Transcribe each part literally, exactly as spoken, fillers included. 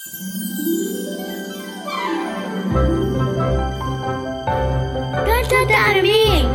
Canta para mim!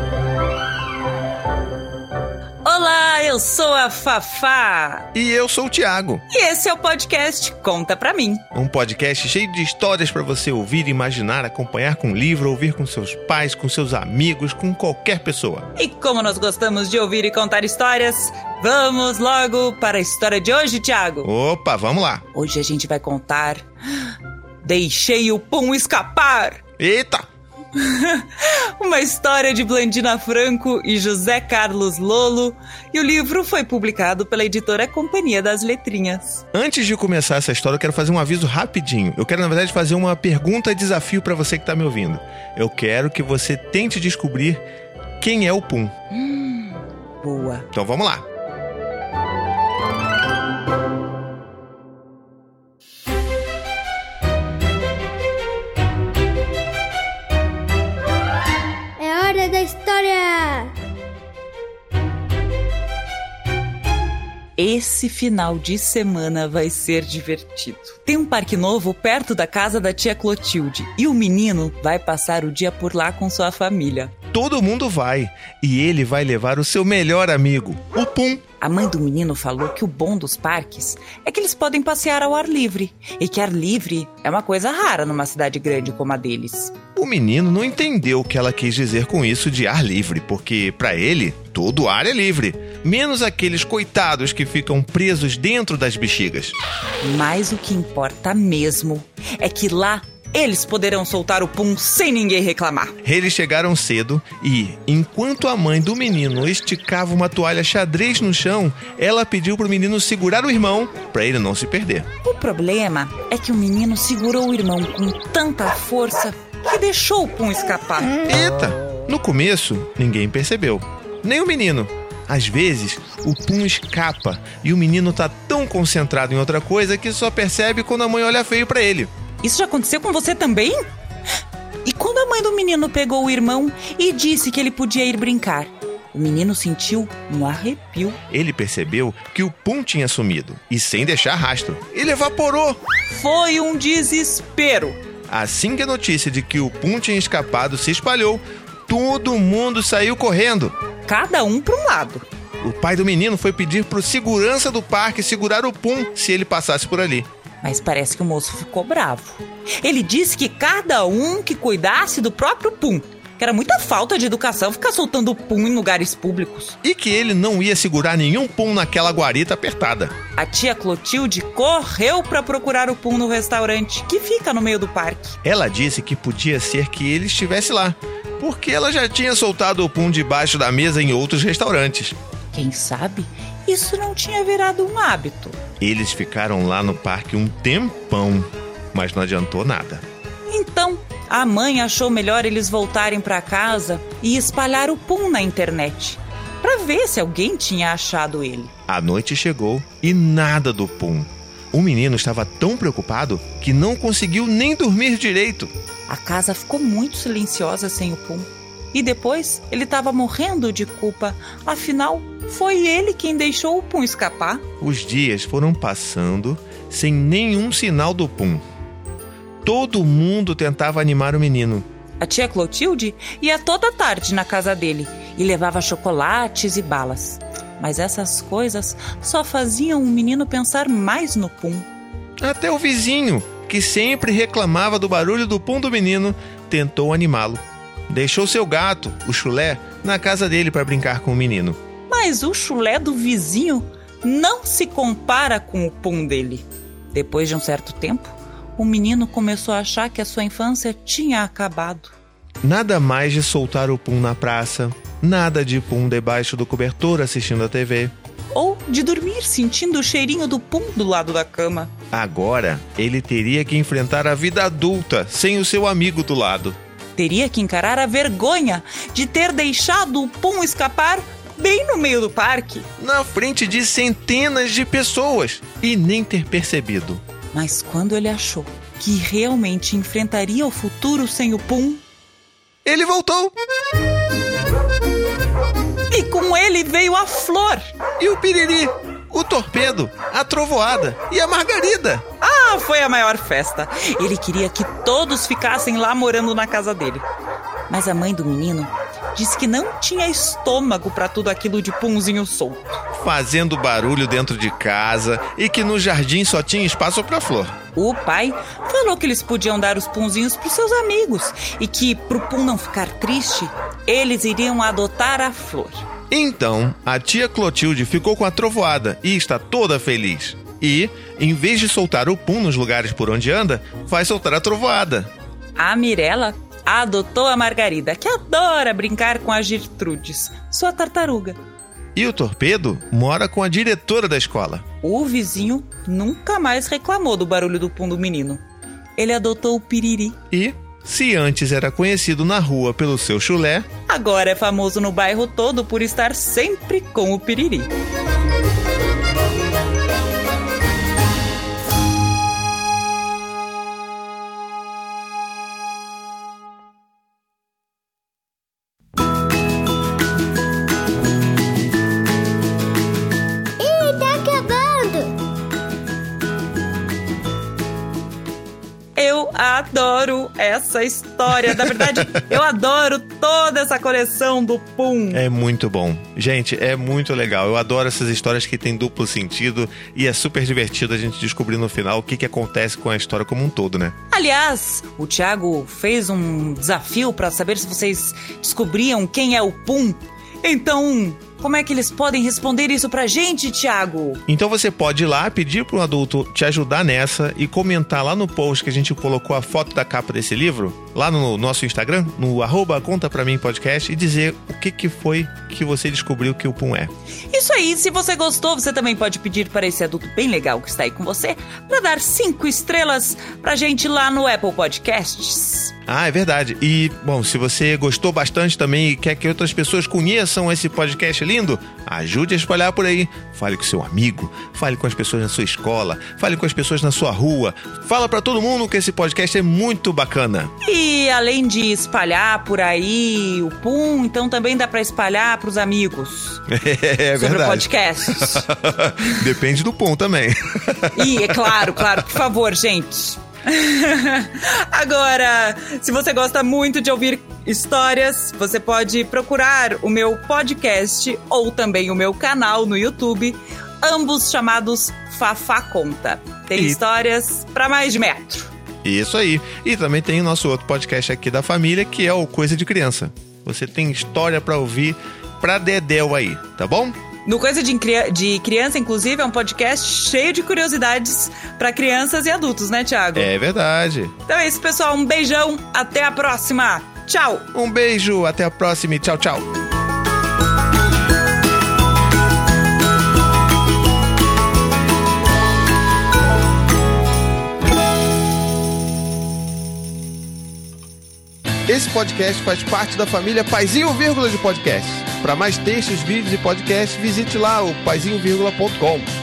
Olá, eu sou a Fafá. E eu sou o Thiago. E esse é o podcast Conta Pra Mim. Um podcast cheio de histórias pra você ouvir, imaginar, acompanhar com livro, ouvir com seus pais, com seus amigos, com qualquer pessoa. E como nós gostamos de ouvir e contar histórias, vamos logo para a história de hoje, Thiago. Opa, vamos lá. Hoje a gente vai contar Deixei o Pum Escapar. Eita! Uma história de Blandina Franco e José Carlos Lolo, e o livro foi publicado pela editora Companhia das Letrinhas. Antes de começar essa história, eu quero fazer um aviso rapidinho. Eu quero, na verdade, fazer uma pergunta-desafio para você que está me ouvindo. Eu quero que você tente descobrir quem é o Pum. Hum, boa. Então vamos lá. Da história! Esse final de semana vai ser divertido. Tem um parque novo perto da casa da tia Clotilde e o menino vai passar o dia por lá com sua família. Todo mundo vai, e ele vai levar o seu melhor amigo, o Pum. A mãe do menino falou que o bom dos parques é que eles podem passear ao ar livre, e que ar livre é uma coisa rara numa cidade grande como a deles. O menino não entendeu o que ela quis dizer com isso de ar livre, porque, para ele, todo ar é livre, menos aqueles coitados que ficam presos dentro das bexigas. Mas o que importa mesmo é que lá eles poderão soltar o Pum sem ninguém reclamar. Eles chegaram cedo e, enquanto a mãe do menino esticava uma toalha xadrez no chão, ela pediu pro menino segurar o irmão para ele não se perder. O problema é que o menino segurou o irmão com tanta força que deixou o Pum escapar. Eita! No começo, ninguém percebeu. Nem o menino. Às vezes, o Pum escapa e o menino tá tão concentrado em outra coisa que só percebe quando a mãe olha feio pra ele. Isso já aconteceu com você também? E quando a mãe do menino pegou o irmão e disse que ele podia ir brincar, o menino sentiu um arrepio. Ele percebeu que o Pum tinha sumido e, sem deixar rastro, ele evaporou. Foi um desespero. Assim que a notícia de que o Pum tinha escapado se espalhou, todo mundo saiu correndo. Cada um para um lado. O pai do menino foi pedir pro segurança do parque segurar o Pum se ele passasse por ali. Mas parece que o moço ficou bravo. Ele disse que cada um que cuidasse do próprio Pum, que era muita falta de educação ficar soltando Pum em lugares públicos. E que ele não ia segurar nenhum Pum naquela guarita apertada. A tia Clotilde correu para procurar o Pum no restaurante, que fica no meio do parque. Ela disse que podia ser que ele estivesse lá, porque ela já tinha soltado o Pum debaixo da mesa em outros restaurantes. Quem sabe isso não tinha virado um hábito. Eles ficaram lá no parque um tempão, mas não adiantou nada. Então, a mãe achou melhor eles voltarem para casa e espalhar o Pum na internet, para ver se alguém tinha achado ele. A noite chegou e nada do Pum. O menino estava tão preocupado que não conseguiu nem dormir direito. A casa ficou muito silenciosa sem o Pum. E depois ele estava morrendo de culpa. Afinal, foi ele quem deixou o Pum escapar. Os dias foram passando sem nenhum sinal do Pum. Todo mundo tentava animar o menino. A tia Clotilde ia toda tarde na casa dele e levava chocolates e balas. Mas essas coisas só faziam o menino pensar mais no Pum. Até o vizinho, que sempre reclamava do barulho do Pum do menino, tentou animá-lo. Deixou seu gato, o Chulé, na casa dele para brincar com o menino. Mas o Chulé do vizinho não se compara com o Pum dele. Depois de um certo tempo, o menino começou a achar que a sua infância tinha acabado. Nada mais de soltar o Pum na praça, nada de Pum debaixo do cobertor assistindo a T V. Ou de dormir sentindo o cheirinho do Pum do lado da cama. Agora, ele teria que enfrentar a vida adulta sem o seu amigo do lado. Teria que encarar a vergonha de ter deixado o Pum escapar bem no meio do parque. Na frente de centenas de pessoas e nem ter percebido. Mas quando ele achou que realmente enfrentaria o futuro sem o Pum, ele voltou. E com ele veio a Flor. E o Piriri. o Torpedo, a Trovoada e a Margarida. Ah, foi a maior festa. Ele queria que todos ficassem lá morando na casa dele. Mas a mãe do menino disse que não tinha estômago para tudo aquilo de punzinho solto, fazendo barulho dentro de casa e que no jardim só tinha espaço para flor. O pai falou que eles podiam dar os punzinhos para os seus amigos e que, pro Pum não ficar triste, eles iriam adotar a flor. Então, a tia Clotilde ficou com a Trovoada e está toda feliz. E, em vez de soltar o Pum nos lugares por onde anda, vai soltar a Trovoada. A Mirella adotou a Margarida, que adora brincar com a Gertrudes, sua tartaruga. E o Torpedo mora com a diretora da escola. O vizinho nunca mais reclamou do barulho do Pum do menino. Ele adotou o Piriri. E, se antes era conhecido na rua pelo seu chulé, agora é famoso no bairro todo por estar sempre com o Piriri. Eu adoro essa história. Na verdade, eu adoro toda essa coleção do Pum. É muito bom. Gente, é muito legal. Eu adoro essas histórias que têm duplo sentido e é super divertido a gente descobrir no final o que, que acontece com a história como um todo, né? Aliás, o Thiago fez um desafio para saber se vocês descobriam quem é o Pum. Então, como é que eles podem responder isso pra gente, Thiago? Então você pode ir lá, pedir para um adulto te ajudar nessa e comentar lá no post que a gente colocou a foto da capa desse livro, lá no nosso Instagram, no arroba Conta Pra Mim Podcast, e dizer o que, que foi que você descobriu que o Pum é. Isso aí, se você gostou, você também pode pedir para esse adulto bem legal que está aí com você para dar cinco estrelas pra gente lá no Apple Podcasts. Ah, é verdade. E, bom, se você gostou bastante também e quer que outras pessoas conheçam esse podcast lindo, ajude a espalhar por aí. Fale com seu amigo, fale com as pessoas na sua escola, fale com as pessoas na sua rua. Fala pra todo mundo que esse podcast é muito bacana. E além de espalhar por aí o Pum, então também dá pra espalhar pros amigos. É, é sobre verdade. podcasts. Depende do Pum também. E, é claro, claro, por favor, gente. Agora, se você gosta muito de ouvir histórias, você pode procurar o meu podcast ou também o meu canal no YouTube, ambos chamados Fafá Conta. Tem e... histórias pra mais de metro. Isso aí. E também tem o nosso outro podcast aqui da família, que é o Coisa de Criança. Você tem história pra ouvir pra dedéu aí, tá bom? No Coisa de, de Criança, inclusive, é um podcast cheio de curiosidades para crianças e adultos, né, Thiago? É verdade. Então é isso, pessoal. Um beijão. Até a próxima. Tchau. Um beijo. Até a próxima e tchau, tchau. Esse podcast faz parte da família Paizinho Vírgula de Podcast. Para mais textos, vídeos e podcasts, visite lá o paizinho vírgula ponto com.